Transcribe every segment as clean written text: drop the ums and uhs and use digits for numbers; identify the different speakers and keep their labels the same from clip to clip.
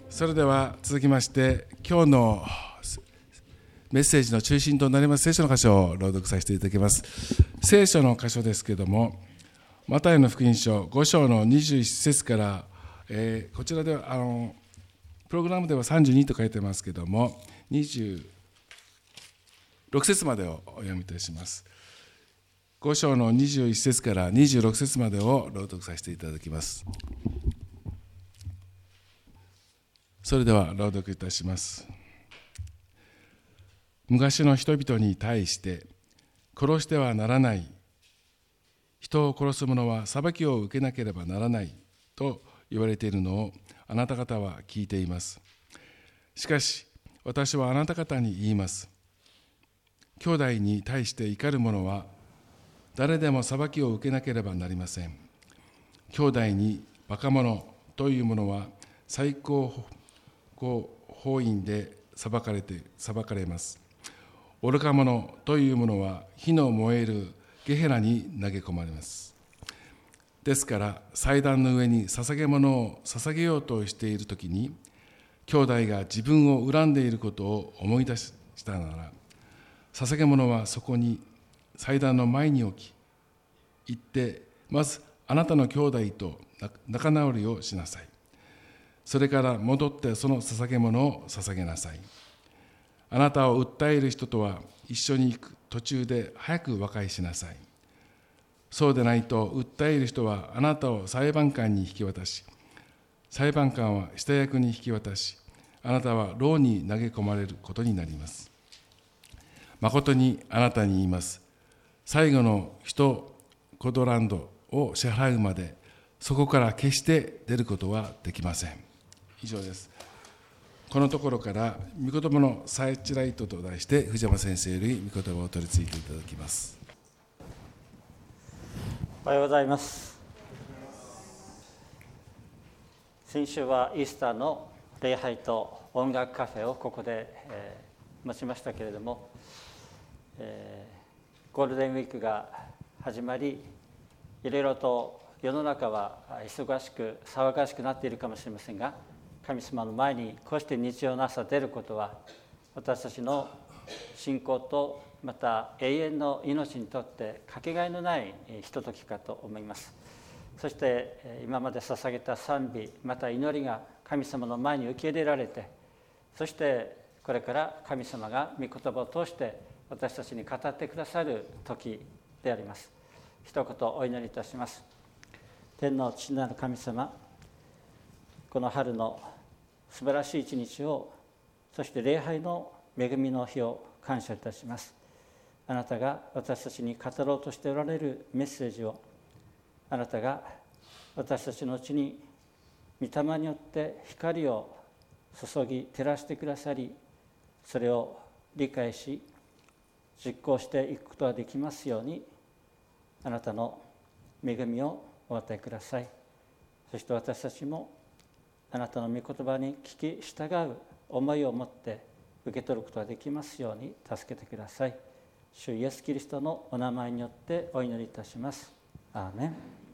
Speaker 1: それでは続きまして今日のメッセージの中心となります聖書の箇所を朗読させていただきます。聖書の箇所ですけれども、マタイの福音書5章の21節から、こちらではプログラムでは32と書いてますけれども、26節までをお読みいたします。5章の21節から26節までを朗読させていただきます。それでは朗読いたします。昔の人々に対して殺してはならない、人を殺す者は裁きを受けなければならないと言われているのをあなた方は聞いています。しかし私はあなた方に言います。兄弟に対して怒る者は誰でも裁きを受けなければなりません。兄弟にバカ者という者は最高法院で裁かれます。愚か者という者は火の燃えるゲヘラに投げ込まれます。ですから祭壇の上に捧げ物を捧げようとしているときに、兄弟が自分を恨んでいることを思い出したなら、捧げ物はそこに祭壇の前に置き、行ってまずあなたの兄弟と仲直りをしなさい。それから戻ってその捧げ物を捧げなさい。あなたを訴える人とは一緒に行く途中で早く和解しなさい。そうでないと訴える人はあなたを裁判官に引き渡し、裁判官は下役に引き渡し、あなたは牢に投げ込まれることになります。誠にあなたに言います。最後の1コドランドを支払うまで、そこから決して出ることはできません。以上です。このところから御言葉のサーチライトと題して藤山先生より御言葉を取り次いでいただきます。
Speaker 2: おはようございます。先週はイースターの礼拝と音楽カフェをここで、持ちましたけれども、ゴールデンウィークが始まり、いろいろと世の中は忙しく騒がしくなっているかもしれませんが、神様の前にこうして日曜の朝出ることは、私たちの信仰とまた永遠の命にとってかけがえのないひとときかと思います。そして今まで捧げた賛美また祈りが神様の前に受け入れられて、そしてこれから神様が御言葉を通して私たちに語ってくださる時であります。一言お祈りいたします。天の父なる神様、この春の素晴らしい一日を、そして礼拝の恵みの日を感謝いたします。あなたが私たちに語ろうとしておられるメッセージを、あなたが私たちのうちに御霊によって光を注ぎ照らしてくださり、それを理解し実行していくことができますように、あなたの恵みをお与えください。そして私たちもあなたの御言葉に聞き従う思いを持って受け取ることができますように助けてください。主イエスキリストのお名前によってお祈りいたします。アーメ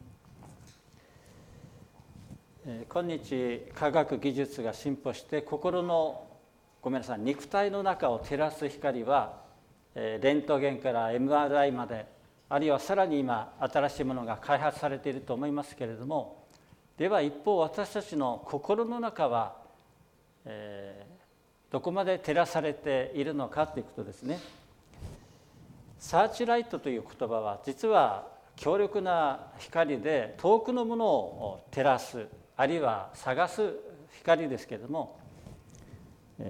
Speaker 2: ン。今日科学技術が進歩して、心の肉体の中を照らす光はレントゲンから MRI まで、あるいはさらに今新しいものが開発されていると思いますけれども、では一方私たちの心の中は、どこまで照らされているのかということですね。サーチライトという言葉は実は強力な光で遠くのものを照らす、あるいは探す光ですけれども、今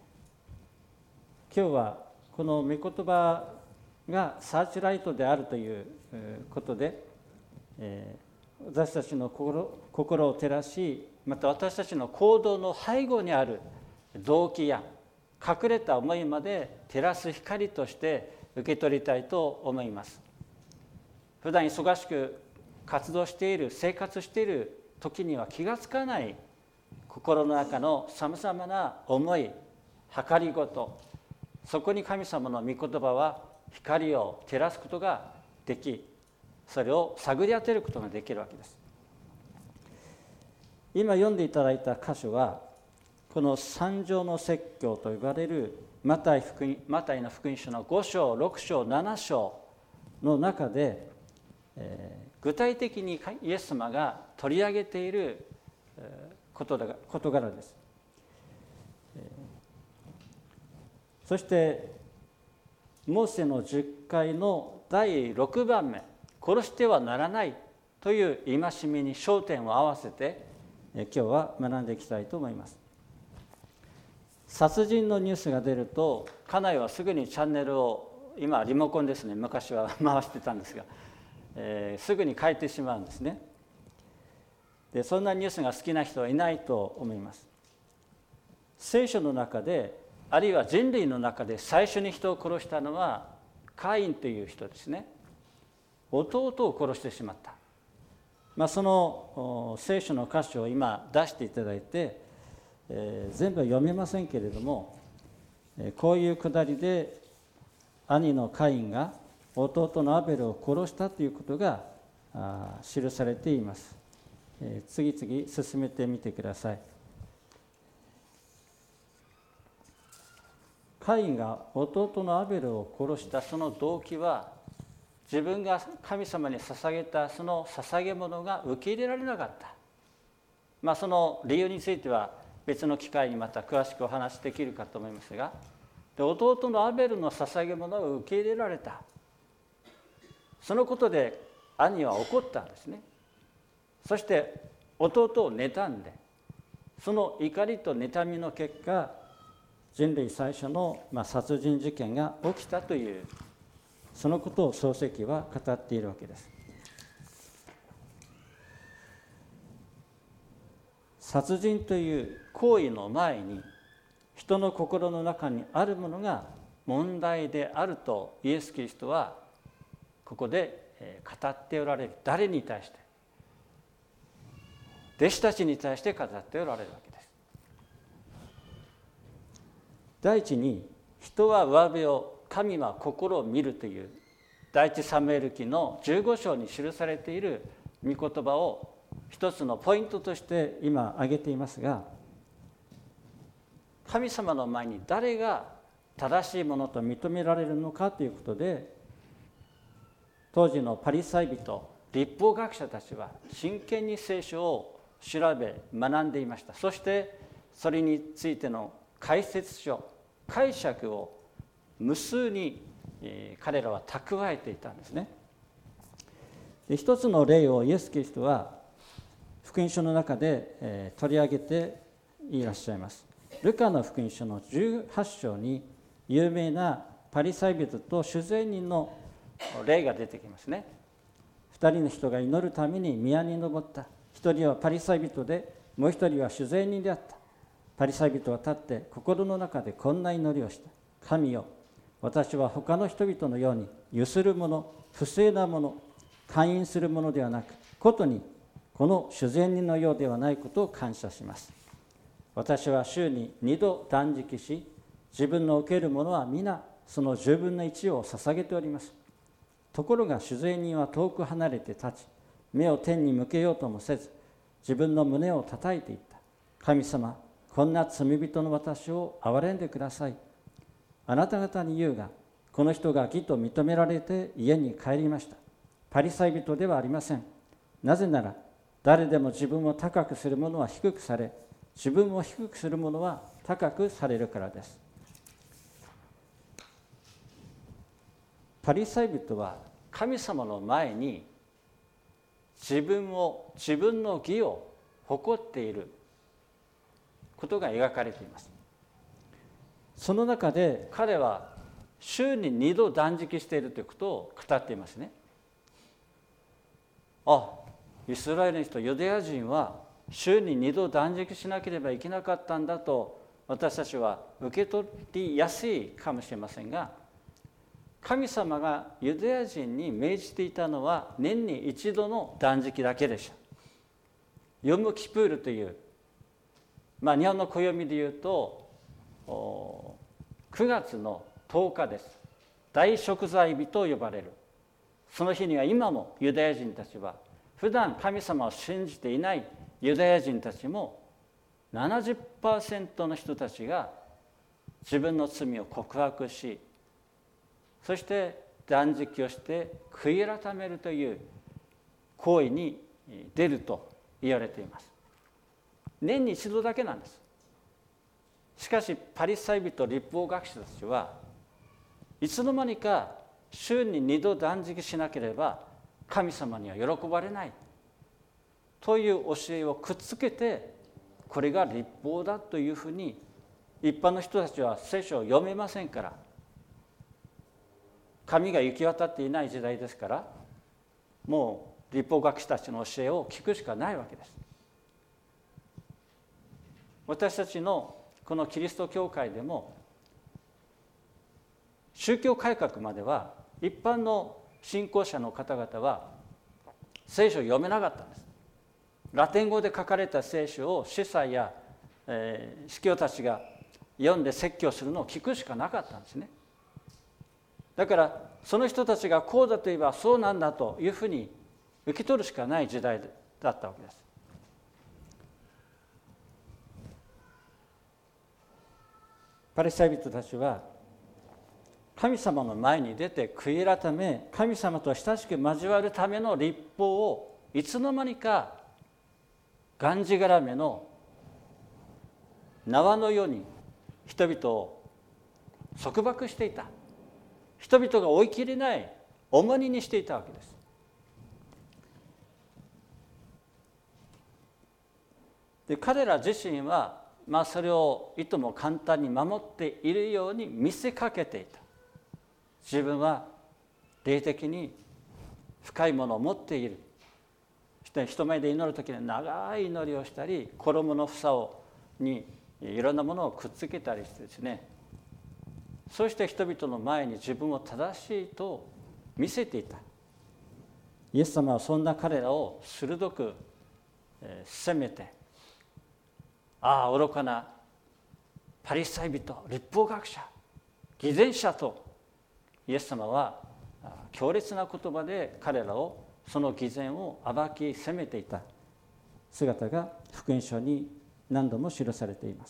Speaker 2: 日はこの御言葉がサーチライトであるということで、私たちの心を照らし、また私たちの行動の背後にある動機や隠れた思いまで照らす光として受け取りたいと思います。普段忙しく活動している、生活している時には気がつかない心の中のさまざまな思い、計りごと、そこに神様の御言葉は光を照らすことができ、それを探り当てることができるわけです。今読んでいただいた箇所はこの三条の説教と呼ばれるマタイの福音書の5章、6章、7章の中で、具体的にイエス様が取り上げている事柄です。そしてモーセの10回の第6番目、殺してはならないという戒めに焦点を合わせて今日は学んでいきたいと思います。殺人のニュースが出ると家内はすぐにチャンネルを、今リモコンですね、昔は回してたんですが、すぐに変えてしまうんですね。でそんなニュースが好きな人はいないと思います。聖書の中で、あるいは人類の中で最初に人を殺したのはカインという人ですね。弟を殺してしまった。その聖書の箇所を今出していただいて、全部は読めませんけれども、こういうくだりで兄のカインが弟のアベルを殺したということが記されています。次々進めてみてください。カインが弟のアベルを殺したその動機は、自分が神様に捧げたその捧げ物が受け入れられなかった。その理由については別の機会にまた詳しくお話できるかと思いますが、弟のアベルの捧げ物を受け入れられた。そのことで兄は怒ったんですね。そして弟を妬んで、その怒りと妬みの結果、人類最初の殺人事件が起きたという、そのことを創世記は語っているわけです。殺人という行為の前に、人の心の中にあるものが問題であるとイエス・キリストはここで語っておられる。誰に対して？弟子たちに対して語っておられるわけです。第一に、人は上辺を、神は心を見るという第一サムエル記の15章に記されている御言葉を一つのポイントとして今挙げていますが、神様の前に誰が正しいものと認められるのかということで、当時のパリサイ人、律法学者たちは真剣に聖書を調べ学んでいました。そしてそれについての解説書、解釈を無数に彼らは蓄えていたんですね。で一つの例をイエス・キリストは福音書の中で取り上げていらっしゃいます。ルカの福音書の18章に有名なパリサイ人と主税人の例が出てきますね。2人の人が祈るために宮に登った。1人はパリサイ人で、もう1人は主税人であった。パリサイ人は立って心の中でこんな祈りをした。神よ、私は他の人々のようにゆする者、不正な者、姦淫する者ではなく、ことにこの主税人のようではないことを感謝します。私は週に2度断食し、自分の受けるものは皆その10分の1を捧げております。ところが主税人は遠く離れて立ち、目を天に向けようともせず、自分の胸を叩いていった。神様、こんな罪人の私を憐れんでください。あなた方に言うが、この人が義と認められて家に帰りました。パリサイ人ではありません。なぜなら、誰でも自分を高くする者は低くされ、自分を低くする者は高くされるからです。パリサイ人は神様の前に自分の義を誇っていることが描かれています。その中で彼は週に2度断食しているということを語っていますね。イスラエルの人、ユダヤ人は週に2度断食しなければいけなかったんだと私たちは受け取りやすいかもしれませんが、神様がユダヤ人に命じていたのは年に一度の断食だけでした。ヨムキプールという、日本の暦でいうと9月の10日です。大贖罪日と呼ばれる。その日には今もユダヤ人たちは、普段神様を信じていないユダヤ人たちも 70% の人たちが自分の罪を告白し、そして断食をして悔い改めるという行為に出ると言われています。年に一度だけなんです。しかしパリサイ人、律法学者たちはいつの間にか週に2度断食しなければ神様には喜ばれないという教えをくっつけて、これが律法だというふうに、一般の人たちは聖書を読めませんから、神が行き渡っていない時代ですから、もう律法学者たちの教えを聞くしかないわけです。私たちのこのキリスト教会でも、宗教改革までは一般の信仰者の方々は聖書を読めなかったんです。ラテン語で書かれた聖書を司祭や、司教たちが読んで説教するのを聞くしかなかったんですね。だからその人たちがこうだと言えばそうなんだというふうに受け取るしかない時代だったわけです。パリサイ人たちは神様の前に出て悔い改め、神様と親しく交わるための律法をいつの間にかがんじがらめの縄のように人々を束縛していた。人々が追い切れない重荷にしていたわけです。で、彼ら自身は、それをいとも簡単に守っているように見せかけていた。自分は霊的に深いものを持っている。人前で祈るときに長い祈りをしたり、衣の房にいろんなものをくっつけたりしてですね、そして人々の前に自分を正しいと見せていた。イエス様はそんな彼らを鋭く責めて、ああ愚かなパリサイ人、律法学者、偽善者と、イエス様は強烈な言葉で彼らを、その偽善を暴き責めていた姿が福音書に何度も記されています。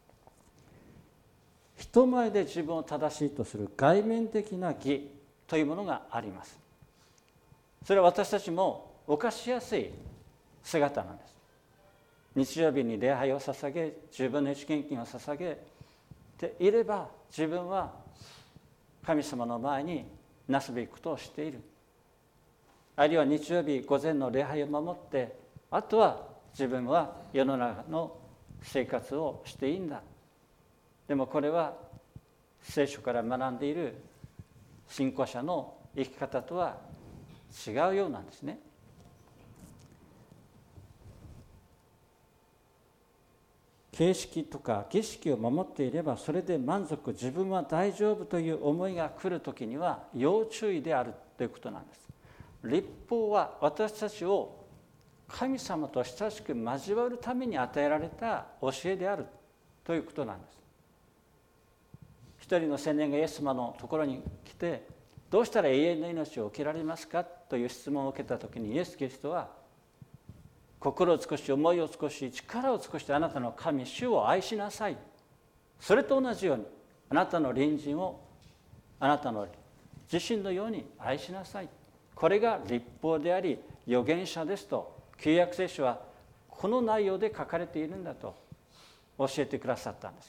Speaker 2: 人前で自分を正しいとする外面的な義というものがあります。それは私たちも犯しやすい姿なんです。日曜日に礼拝を捧げ、10分の1献金を捧げていれば、自分は神様の前になすべきことをしている。あるいは日曜日午前の礼拝を守って、あとは自分は世の中の生活をしていいんだ。でもこれは聖書から学んでいる信仰者の生き方とは違うようなんですね。形式とか儀式を守っていればそれで満足、自分は大丈夫という思いが来るときには要注意であるということなんです。律法は私たちを神様と親しく交わるために与えられた教えであるということなんです。一人の青年がイエス様のところに来て、どうしたら永遠の命を受けられますかという質問を受けたときに、イエス・キリストは、心を尽くし、思いを尽くし、力を尽くしてあなたの神、主を愛しなさい。それと同じように、あなたの隣人をあなたの自身のように愛しなさい。これが律法であり預言者ですと、旧約聖書はこの内容で書かれているんだと教えてくださったんです。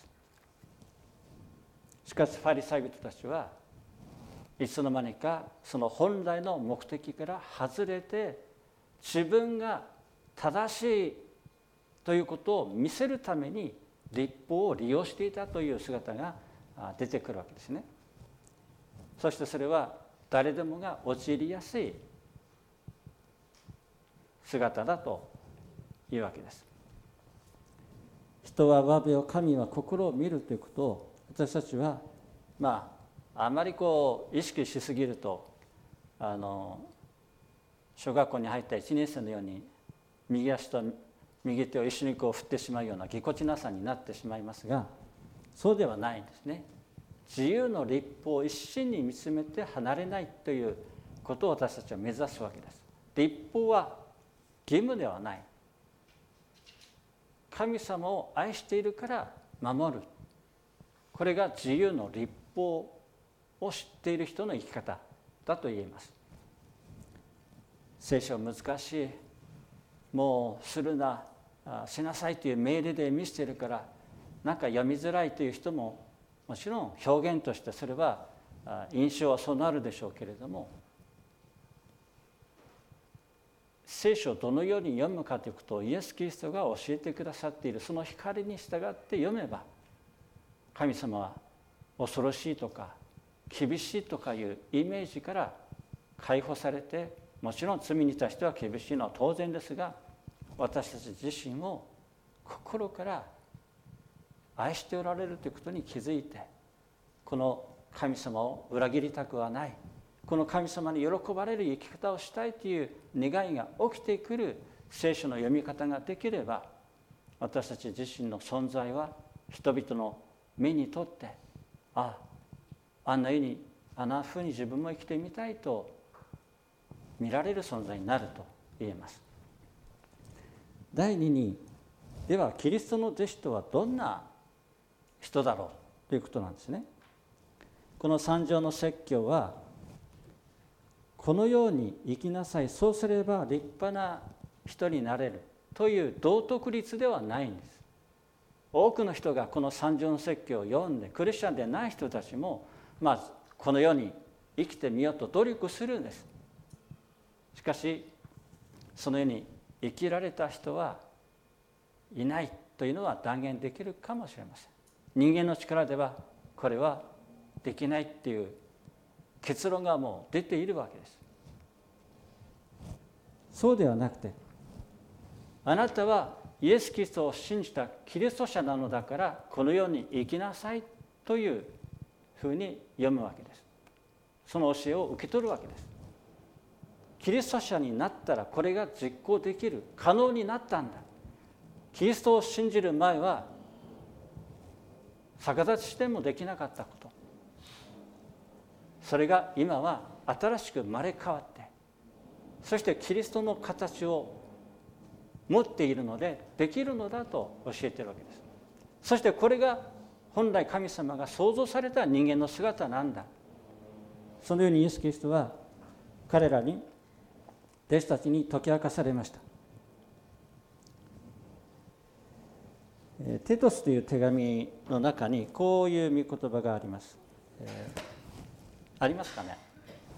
Speaker 2: しかしファリサイ人たちはいつの間にかその本来の目的から外れて、自分が正しいということを見せるために律法を利用していたという姿が出てくるわけですね。そしてそれは誰でもが陥りやすい姿だというわけです。人は上辺を、神は心を見るということを私たちはあまり意識しすぎると小学校に入った1年生のように右足と右手を一緒に振ってしまうようなぎこちなさになってしまいますが、そうではないんですね。自由の律法を一心に見つめて離れないということを私たちは目指すわけです。律法は義務ではない。 神様を愛しているから守る。これが自由の律法を知っている人の生き方だと言えます。聖書は難しい、もうするな、しなさいという命令で見せているからなんか読みづらいという人ももちろん表現としてそれは印象はそうなるでしょうけれども、聖書をどのように読むかということをイエス・キリストが教えてくださっている、その光に従って読めば、神様は恐ろしいとか厳しいとかいうイメージから解放されて、もちろん罪に対しては厳しいのは当然ですが、私たち自身を心から愛しておられるということに気づいて、この神様を裏切りたくはない、この神様に喜ばれる生き方をしたいという願いが起きてくる聖書の読み方ができれば、私たち自身の存在は人々の目にとって、あんなふうに自分も生きてみたいと見られる存在になると言えます。第2に、ではキリストの弟子とはどんな人だろうということなんですね。この三条の説教は、このように生きなさい、そうすれば立派な人になれるという道徳律ではないんです。多くの人がこの三条の説教を読んで、クリスチャンでない人たちも、このように生きてみようと努力するんです。しかしそのように生きられた人はいないというのは断言できるかもしれません。人間の力ではこれはできないっていう結論がもう出ているわけです。そうではなくて、あなたはイエス・キリストを信じたキリスト者なのだからこのように生きなさいというふうに読むわけです。その教えを受け取るわけです。キリスト者になったらこれが実行できる、可能になったんだ。キリストを信じる前は逆立ちしてもできなかったこと、それが今は新しく生まれ変わって、そしてキリストの形を持っているのでできるのだと教えているわけです。そしてこれが本来神様が創造された人間の姿なんだ。そのようにイエス・キリストは彼らに、弟子たちに解き明かされました。テトスという手紙の中にこういう御言葉があります。ありますかね。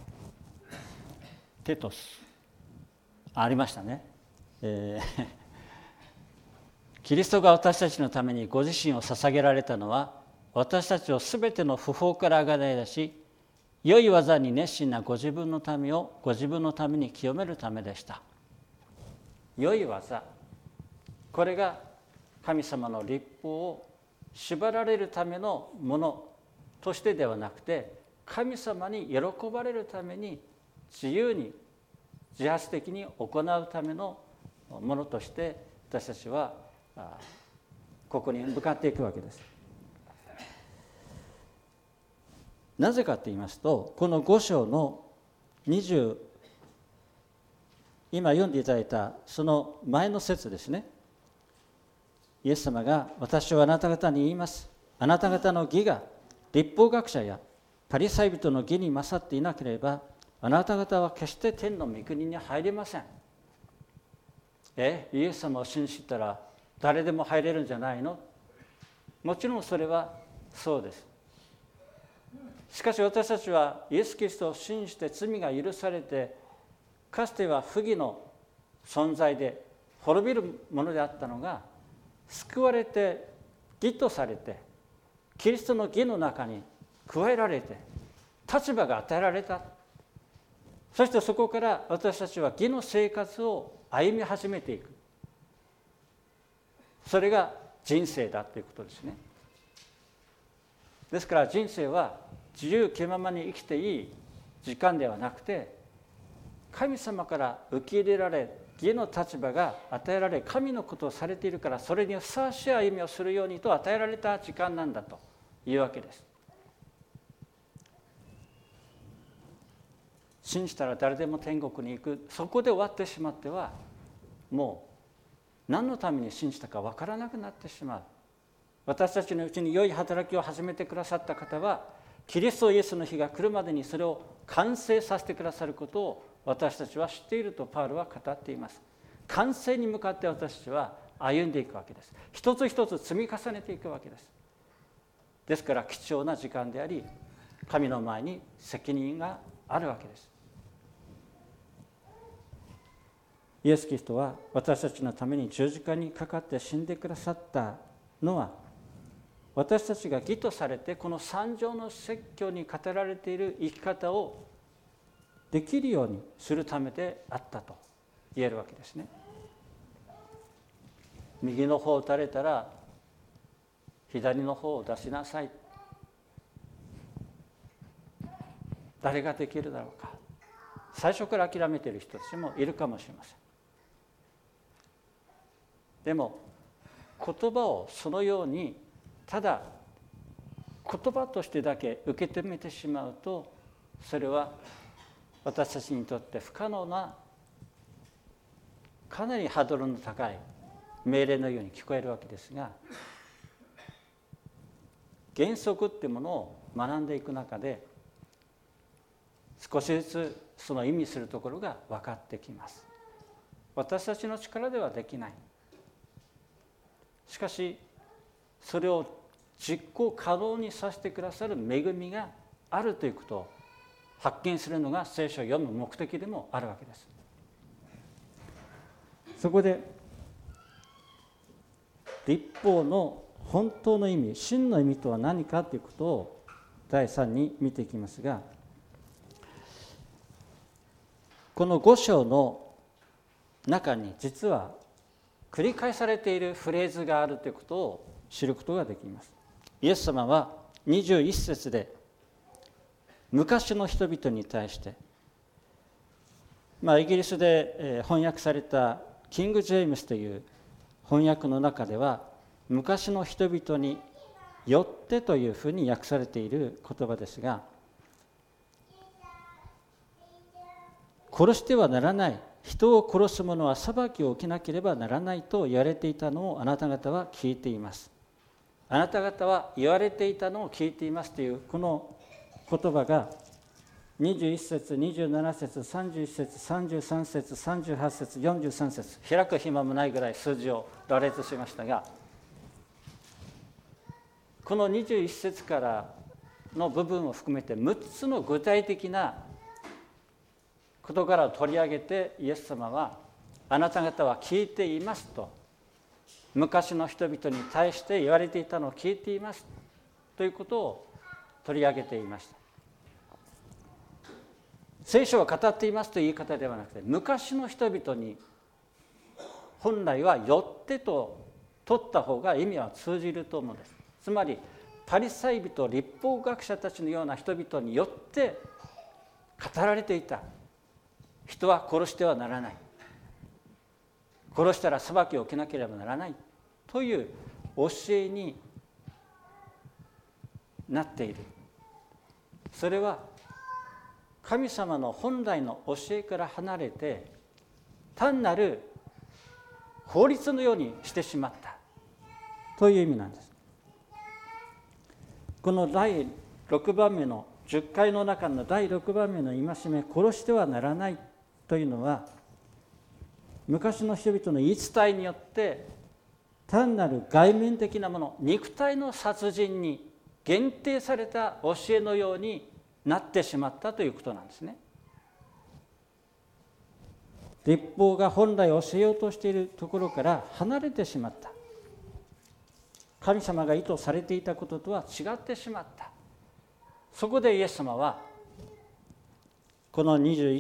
Speaker 2: テトスありましたね。キリストが私たちのためにご自身を捧げられたのは、私たちをすべての不法からあがない出し、良い技に熱心なご自分の民をご自分のために清めるためでした。良い技、これが神様の律法を縛られるためのものとしてではなくて、神様に喜ばれるために自由に自発的に行うためのものとして私たちはここに向かっていくわけです。なぜかと言いますと、この5章の20、今読んでいただいたその前の節ですね。イエス様が、私はあなた方に言います。あなた方の義が律法学者やパリサイ人の義に勝っていなければ、あなた方は決して天の御国に入れません。イエス様を信じたら誰でも入れるんじゃないの？もちろんそれはそうです。しかし私たちはイエス・キリストを信じて罪が許されて、かつては不義の存在で滅びるものであったのが、救われて義とされて、キリストの義の中に加えられて、立場が与えられた。そしてそこから私たちは義の生活を歩み始めていく。それが人生だということですね。ですから人生は自由気ままに生きていい時間ではなくて、神様から受け入れられ、義の立場が与えられ、神のことをされているから、それにふさわしい歩みをするようにと与えられた時間なんだというわけです。信じたら誰でも天国に行く、そこで終わってしまってはも何のために信じたか分からなくなってしまう。私たちのうちに良い働きを始めてくださった方は、キリストイエスの日が来るまでにそれを完成させてくださることを私たちは知っているとパウロは語っています。完成に向かって私たちは歩んでいくわけです。一つ一つ積み重ねていくわけです。ですから貴重な時間であり、神の前に責任があるわけです。イエス・キリストは私たちのために十字架にかかって死んでくださったのは、私たちが義とされてこの三条の説教に語られている生き方をできるようにするためであったと言えるわけですね。右の方を打たれたら左の方を出しなさい。誰ができるだろうか。最初から諦めている人たちもいるかもしれません。でも言葉をそのようにただ言葉としてだけ受け止めてしまうと、それは私たちにとって不可能な、かなりハードルの高い命令のように聞こえるわけですが、原則っていうものを学んでいく中で少しずつその意味するところが分かってきます。私たちの力ではできない。しかしそれを実行可能にさせてくださる恵みがあるということを発見するのが聖書を読む目的でもあるわけです。そこで律法の本当の意味、真の意味とは何かということを第3に見ていきますが、この5章の中に実は繰り返されているフレーズがあるということを知ることができます。イエス様は21節で昔の人々に対して、イギリスで翻訳されたキング・ジェームスという翻訳の中では、昔の人々によってというふうに訳されている言葉ですが、殺してはならない、人を殺す者は裁きを受けなければならないと言われていたのをあなた方は聞いています。あなた方は言われていたのを聞いていますというこの言葉が21節、27節、31節、33節、38節、43節、開く暇もないぐらい数字を羅列しましたが、この21節からの部分を含めて6つの具体的な事柄を取り上げて、イエス様はあなた方は聞いていますと、昔の人々に対して言われていたのを聞いていますということを取り上げていました。聖書は語っていますという言い方ではなくて、昔の人々に本来はよってと取った方が意味は通じると思うんです。つまりパリサイ人、律法学者たちのような人々によって語られていた。人は殺してはならない、殺したら裁きを受けなければならないという教えになっている。それは神様の本来の教えから離れて、単なる法律のようにしてしまったという意味なんです。この第6番目の10回の中の第6番目の戒め、殺してはならないというのは、昔の人々の言い伝えによって単なる外面的なもの、肉体の殺人に限定された教えのようになってしまったということなんですね。律法が本来教えようとしているところから離れてしまった。神様が意図されていたこととは違ってしまった。そこでイエス様はこの22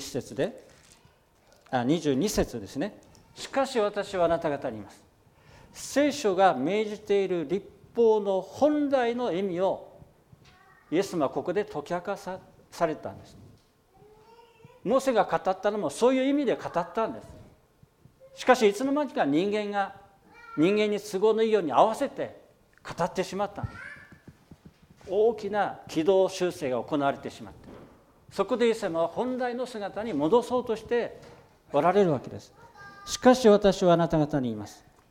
Speaker 2: 節ですね。しかし私はあなた方に言います。聖書が命じている律法の本来の意味をイエス様はここで解き明かされたんです。モーセが語ったのもそういう意味で語ったんです。しかしいつの間にか人間に都合のいいように合わせて語ってしまったんです。大きな軌道修正が行われてしまって、そこでイエス様は本来の姿に戻そうとしておられるわけです。しかし私はあなた方に言います。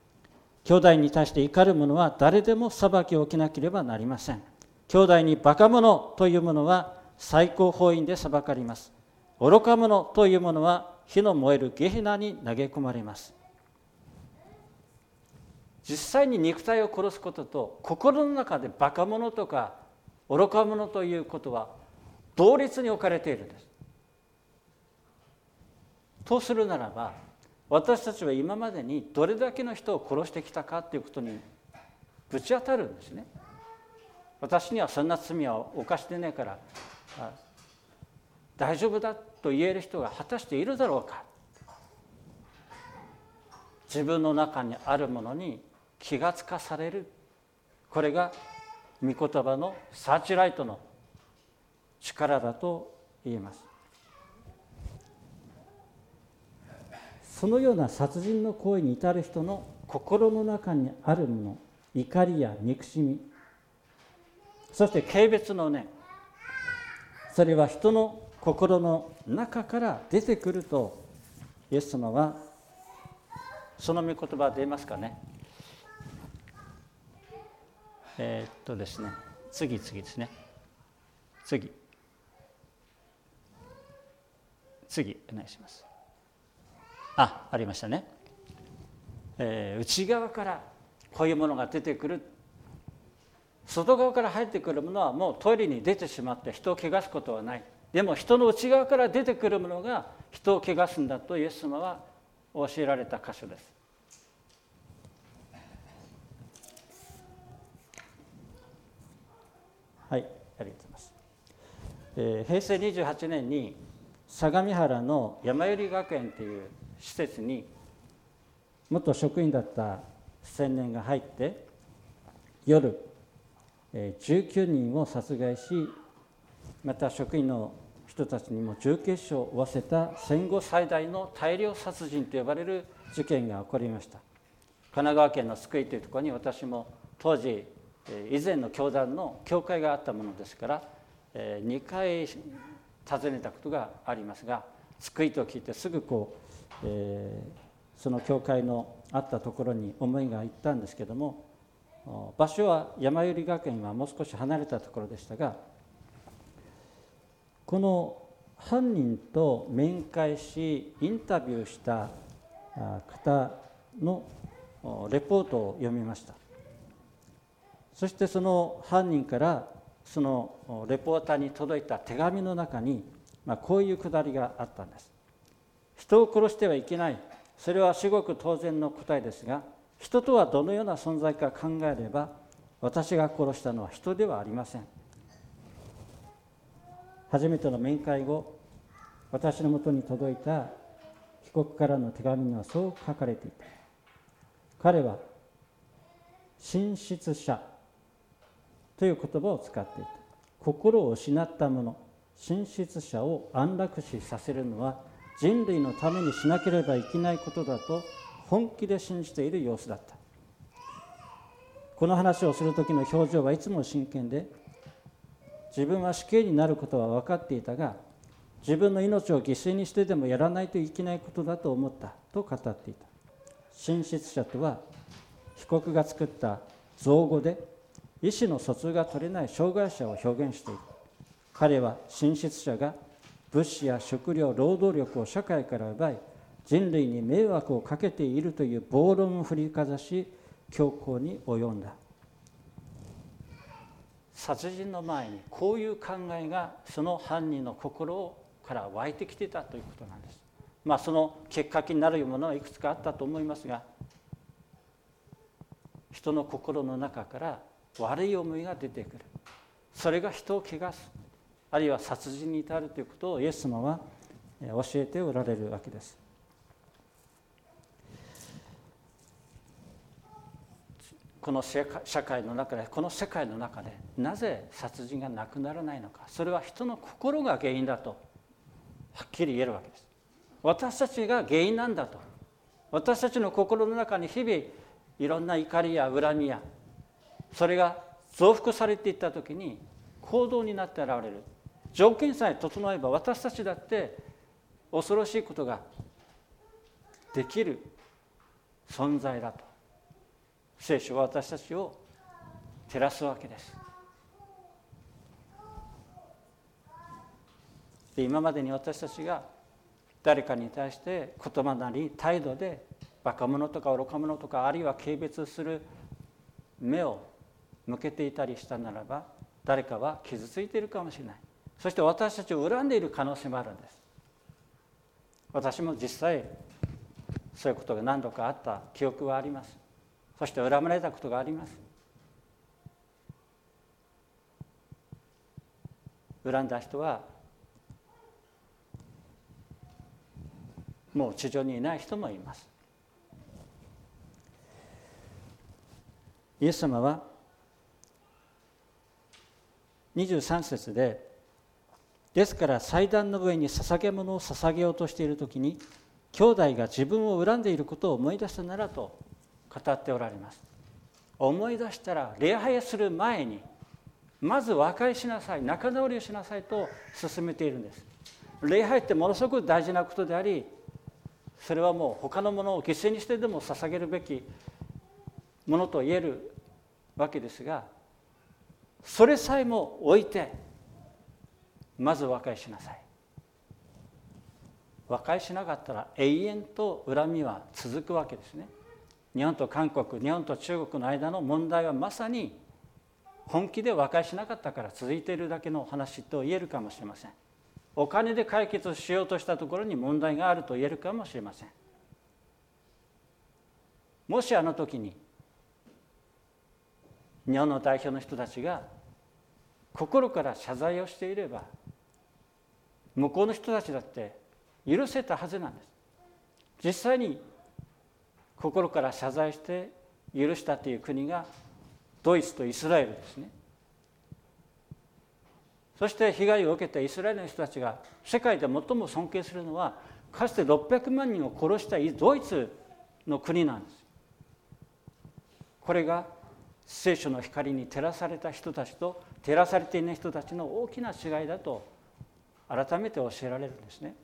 Speaker 2: 兄弟に対して怒る者は誰でも裁きを受けなければなりません。兄弟にバカ者という者は最高法院で裁かれます。愚か者という者は火の燃えるゲヘナに投げ込まれます。実際に肉体を殺すことと心の中でバカ者とか愚か者ということは同列に置かれているんです。とするならば、私たちは今までにどれだけの人を殺してきたかということにぶち当たるんですね。私にはそんな罪は犯してねえから大丈夫だと言える人が果たしているだろうか。自分の中にあるものに気がつかされる、これが御言葉のサーチライトの力だと言えます。そのような殺人の行為に至る人の心の中にあるもの、怒りや憎しみ、そして軽蔑の念、それは人の心の中から出てくるとイエス様はその御言葉で言いますかね。ですね、次ですね。次お願いします。ありましたね。内側からこういうものが出てくる。外側から入ってくるものはもうトイレに出てしまって人を汚すことはない。でも人の内側から出てくるものが人を汚すんだとイエス様は教えられた箇所です。はい、ありがとうございます。平成28年に相模原の山百合学園という施設に元職員だった青年が入って夜19人を殺害し、また職員の人たちにも重軽傷を負わせた戦後最大の大量殺人と呼ばれる事件が起こりました。神奈川県の津久井というところに私も当時以前の教団の教会があったものですから2回訪ねたことがありますが、津久井と聞いてすぐその教会のあったところに思いが行ったんですけども、場所は山百合学園はもう少し離れたところでしたが、この犯人と面会しインタビューした方のレポートを読みました。そしてその犯人からそのレポーターに届いた手紙の中に、こういうくだりがあったんです。人を殺してはいけない、それは至極当然の答えですが、人とはどのような存在か考えれば、私が殺したのは人ではありません。初めての面会後、私のもとに届いた被告からの手紙にはそう書かれていた。彼は神失者という言葉を使っていた。心を失った者、神失者を安楽死させるのは人類のためにしなければいけないことだと本気で信じている様子だった。この話をする時の表情はいつも真剣で、自分は死刑になることは分かっていたが、自分の命を犠牲にしてでもやらないといけないことだと思ったと語っていた。神失者とは被告が作った造語で、意思の疎通が取れない障害者を表現している。彼は神失者が物資や食料、労働力を社会から奪い、人類に迷惑をかけているという暴論を振りかざし、凶行に及んだ。殺人の前にこういう考えがその犯人の心から湧いてきていたということなんです。その結果になるものはいくつかあったと思いますが、人の心の中から悪い思いが出てくる。それが人を汚す、あるいは殺人に至るということをイエス様は教えておられるわけです。この社会の中で、この世界の中でなぜ殺人がなくならないのか、それは人の心が原因だとはっきり言えるわけです。私たちが原因なんだと。私たちの心の中に日々いろんな怒りや恨みや、それが増幅されていった時に行動になって現れる。条件さえ整えば私たちだって恐ろしいことができる存在だと聖書は私たちを照らすわけです。で、今までに私たちが誰かに対して言葉なり態度でバカ者とか愚か者とか、あるいは軽蔑する目を向けていたりしたならば、誰かは傷ついているかもしれない。そして私たちを恨んでいる可能性もあるんです。私も実際そういうことが何度かあった記憶はあります。そして恨まれたことがあります。恨んだ人はもう地上にいない人もいます。イエス様は23節で、ですから祭壇の上に捧げ物を捧げようとしているときに、兄弟が自分を恨んでいることを思い出したならと語っておられます。思い出したら、礼拝する前にまず和解しなさい、仲直りをしなさいと勧めているんです。礼拝ってものすごく大事なことであり、それはもう他のものを犠牲にしてでも捧げるべきものと言えるわけですが、それさえも置いてまず和解しなさい。和解しなかったら永遠と恨みは続くわけですね。日本と韓国、日本と中国の間の問題はまさに本気で和解しなかったから続いているだけの話と言えるかもしれません。お金で解決しようとしたところに問題があると言えるかもしれません。もしあの時に日本の代表の人たちが心から謝罪をしていれば、向こうの人たちだって許せたはずなんです。実際に心から謝罪して許したという国がドイツとイスラエルですね。そして被害を受けたイスラエルの人たちが世界で最も尊敬するのは、かつて600万人を殺したドイツの国なんです。これが聖書の光に照らされた人たちと照らされていない人たちの大きな違いだと改めて教えられるんですね。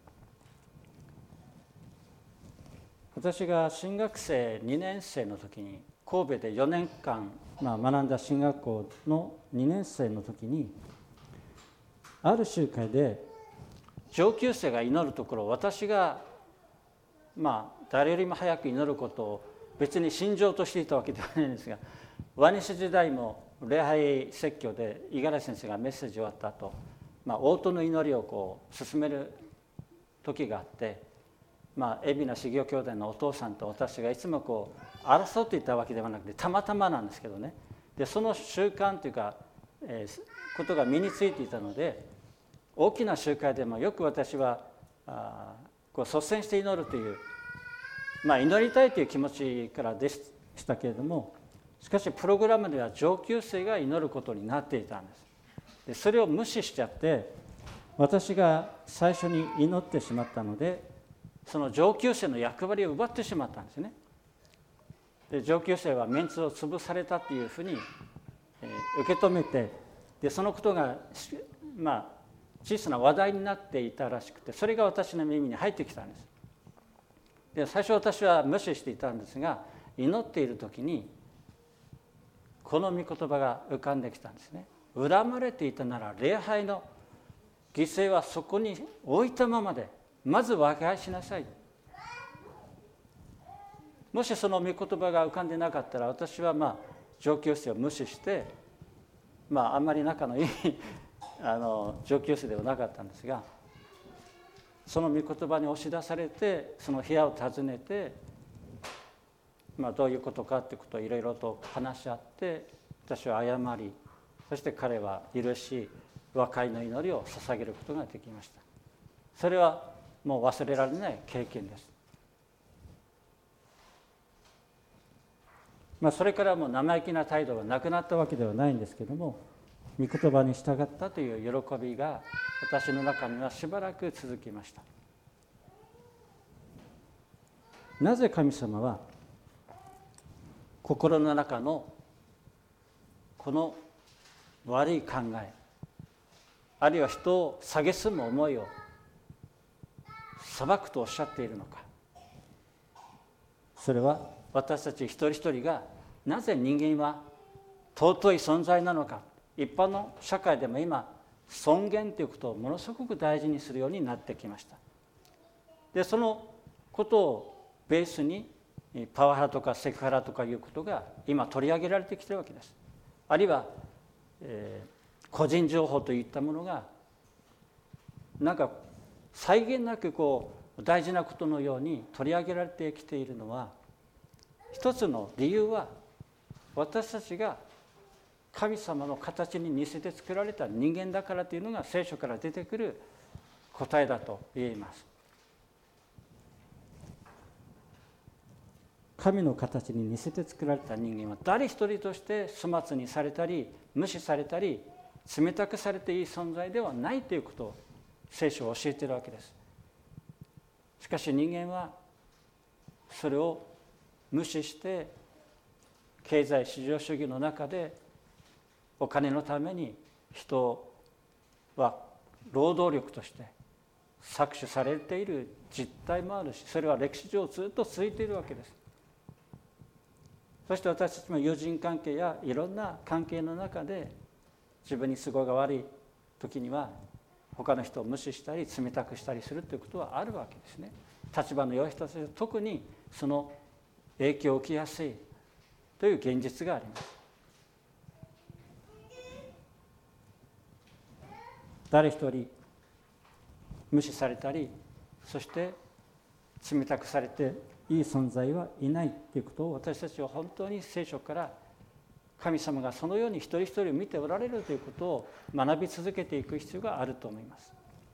Speaker 2: 私が新学生2年生の時に、神戸で4年間学んだ進学校の2年生の時に、ある集会で上級生が祈るところを私が誰よりも早く祈ることを別に信条としていたわけではないんですが、ワニス時代も礼拝説教で五十嵐先生がメッセージ終わった後、応答の祈りを進める時があって、海老名茂雄兄弟のお父さんと私がいつも争っていたわけではなくて、たまたまなんですけどね。でその習慣というか、ことが身についていたので、大きな集会でもよく私は率先して祈るという、祈りたいという気持ちからでしたけれども、しかしプログラムでは上級生が祈ることになっていたんです。でそれを無視しちゃって、私が最初に祈ってしまったので、その上級生の役割を奪ってしまったんですね。で上級生はメンツを潰されたというふうに、受け止めて、でそのことが小さな話題になっていたらしくて、それが私の耳に入ってきたんです。で最初私は無視していたんですが、祈っている時にこの御言葉が浮かんできたんですね。恨まれていたなら礼拝の犠牲はそこに置いたままでまず和解しなさい。もしその御言葉が浮かんでなかったら、私は上級生を無視して、あんまり仲のいい上級生ではなかったんですが、その御言葉に押し出されて、その部屋を訪ねて、どういうことかということをいろいろと話し合って、私は謝り、そして彼は許し、和解の祈りを捧げることができました。それはもう忘れられない経験です。それからもう生意気な態度がなくなったわけではないんですけども、御言葉に従ったという喜びが私の中にはしばらく続きました。なぜ神様は心の中のこの悪い考え、あるいは人を蔑む思いを裁くとおっしゃっているのか。それは私たち一人一人がなぜ人間は尊い存在なのか。一般の社会でも今尊厳ということをものすごく大事にするようになってきました。でそのことをベースにパワハラとかセクハラとかいうことが今取り上げられてきているわけです。あるいは、個人情報といったものがなんか際限なく大事なことのように取り上げられてきているのは、一つの理由は私たちが神様の形に似せて作られた人間だからというのが聖書から出てくる答えだと言えます。神の形に似せて作られた人間は誰一人として粗末にされたり無視されたり冷たくされていい存在ではないということを聖書は教えているわけです。しかし人間はそれを無視して経済市場主義の中でお金のために人は労働力として搾取されている実態もあるし、それは歴史上ずっと続いているわけです。そして私たちも友人関係やいろんな関係の中で自分に都合が悪い時には他の人を無視したり冷たくしたりするということはあるわけですね。立場の良い人たちは特にその影響を受けやすいという現実があります。誰一人無視されたり、そして冷たくされていい存在はいないということを私たちは本当に聖書から神様がそのように一人一人見ておられるということを学び続けていく必要があると思います。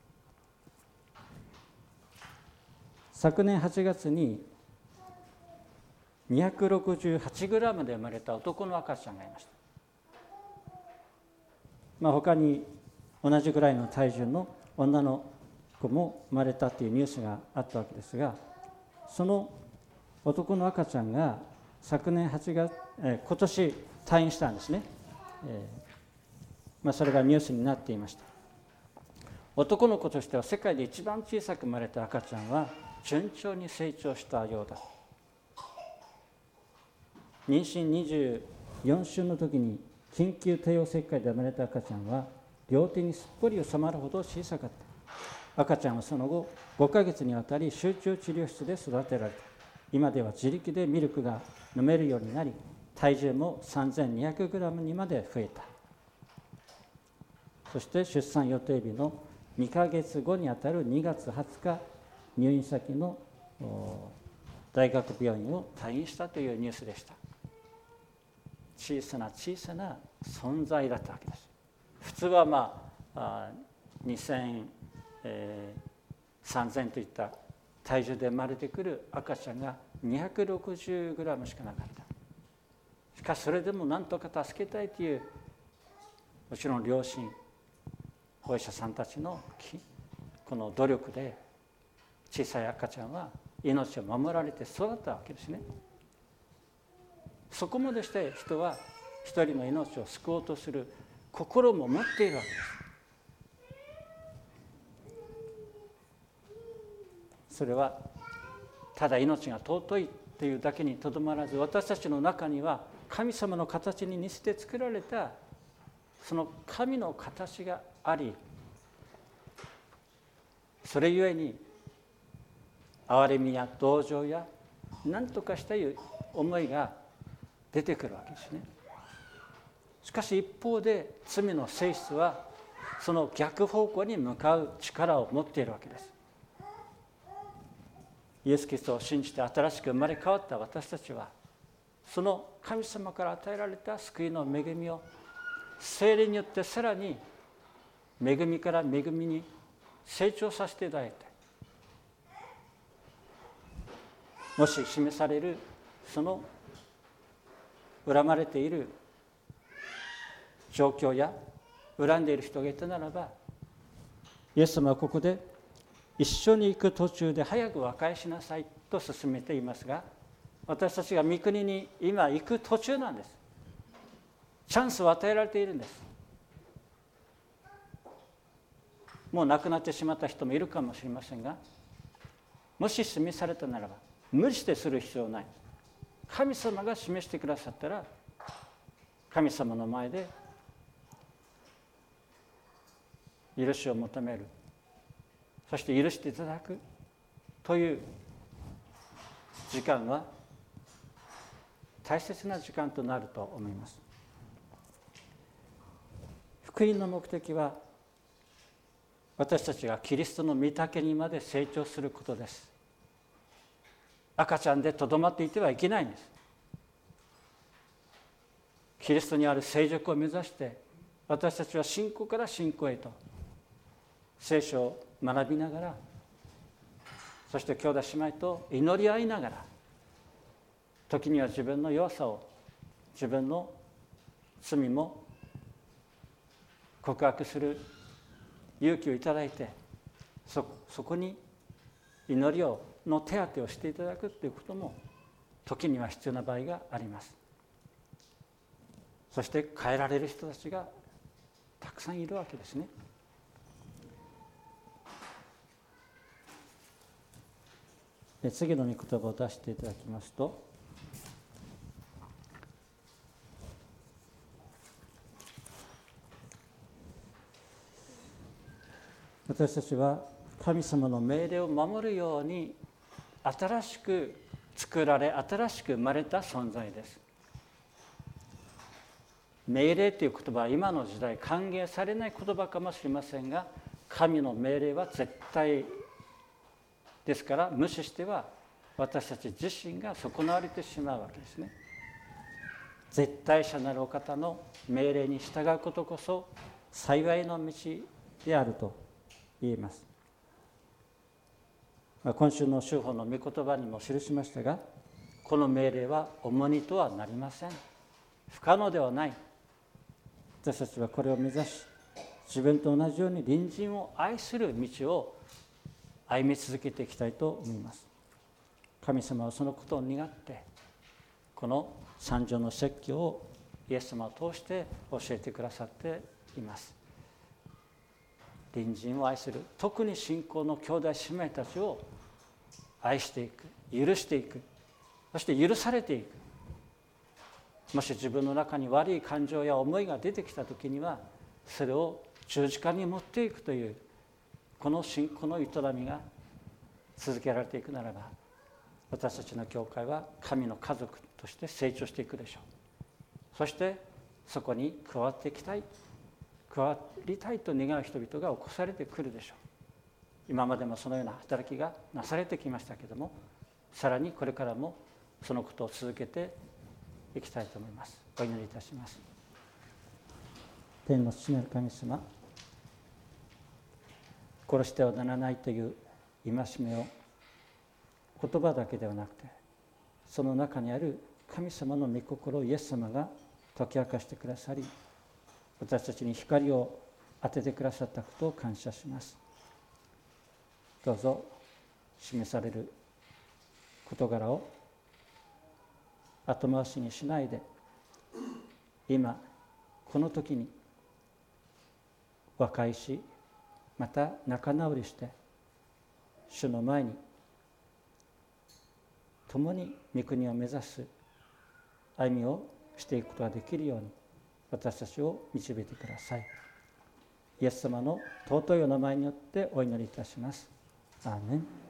Speaker 2: 昨年8月に 268g で生まれた男の赤ちゃんがいました。他に同じぐらいの体重の女の子も生まれたというニュースがあったわけですが、その男の赤ちゃんが昨年8月、今年退院したんですね。それがニュースになっていました。男の子としては世界で一番小さく生まれた赤ちゃんは順調に成長したようだ。妊娠24週の時に緊急帝王切開で生まれた赤ちゃんは両手にすっぽり収まるほど小さかった。赤ちゃんはその後5ヶ月にわたり集中治療室で育てられた。今では自力でミルクが飲めるようになり、体重も 3200g にまで増えた。そして出産予定日の2ヶ月後にあたる2月20日、入院先の大学病院を退院したというニュースでした。小さな小さな存在だったわけです。普通は2000、3000といった体重で生まれてくる赤ちゃんが 260g しかなかった。しかしそれでも何とか助けたいという、もちろん両親、お医者さんたちのこの努力で小さい赤ちゃんは命を守られて育ったわけですね。そこまでして人は一人の命を救おうとする心も持っているわけです。それはただ命が尊いというだけにとどまらず、私たちの中には神様の形に似せて作られたその神の形があり、それゆえに憐れみや同情や何とかしたい思いが出てくるわけですね。しかし一方で罪の性質はその逆方向に向かう力を持っているわけです。イエス・キリストを信じて新しく生まれ変わった私たちは、その神様から与えられた救いの恵みを聖霊によってさらに恵みから恵みに成長させていただいて、もし示されるその恨まれている状況や恨んでいる人がいたならば、イエス様はここで一緒に行く途中で早く和解しなさいと勧めていますが、私たちが御国に今行く途中なんです。チャンスを与えられているんです。もう亡くなってしまった人もいるかもしれませんが、もし示されたならば無理してする必要ない。 神様が示してくださったら、神様の前で許しを求める、そして許していただくという時間は大切な時間となると思います。福音の目的は私たちがキリストの御丈にまで成長することです。赤ちゃんでとどまっていてはいけないんです。キリストにある成熟を目指して私たちは信仰から信仰へと聖書を学びながら、そして兄弟姉妹と祈り合いながら、時には自分の弱さを、自分の罪も告白する勇気をいただいて、そこに祈りの手当てをしていただくということも時には必要な場合があります。そして変えられる人たちがたくさんいるわけですね。で、次の御言葉を出していただきますと、私たちは神様の命令を守るように新しく作られ、新しく生まれた存在です。命令という言葉は今の時代歓迎されない言葉かもしれませんが、神の命令は絶対ですから、無視しては私たち自身が損なわれてしまうわけですね。絶対者なるお方の命令に従うことこそ幸いの道であると言います。今週の修法の御言葉にも記しましたが、この命令は重荷とはなりません。不可能ではない。私たちはこれを目指し、自分と同じように隣人を愛する道を歩み続けていきたいと思います。神様はそのことを願って、この三条の説教をイエス様を通して教えてくださっています。隣人を愛する、特に信仰の兄弟姉妹たちを愛していく、許していく、そして許されていく。もし自分の中に悪い感情や思いが出てきたときには、それを十字架に持っていくというこの信仰の営みが続けられていくならば、私たちの教会は神の家族として成長していくでしょう。そしてそこに加わっていきたい、加わりたいと願う人々が起こされてくるでしょう。今までもそのような働きがなされてきましたけれども、さらにこれからもそのことを続けていきたいと思います。お祈りいたします。天の父なる神様、殺してはならないという戒めを言葉だけではなくて、その中にある神様の御心をイエス様が解き明かしてくださり、私たちに光を当ててくださったことを感謝します。どうぞ示される事柄を後回しにしないで、今この時に和解し、また仲直りして主の前に共に御国を目指す歩みをしていくことができるように私たちを導いてください。イエス様の尊いお名前によってお祈りいたします。アーメン。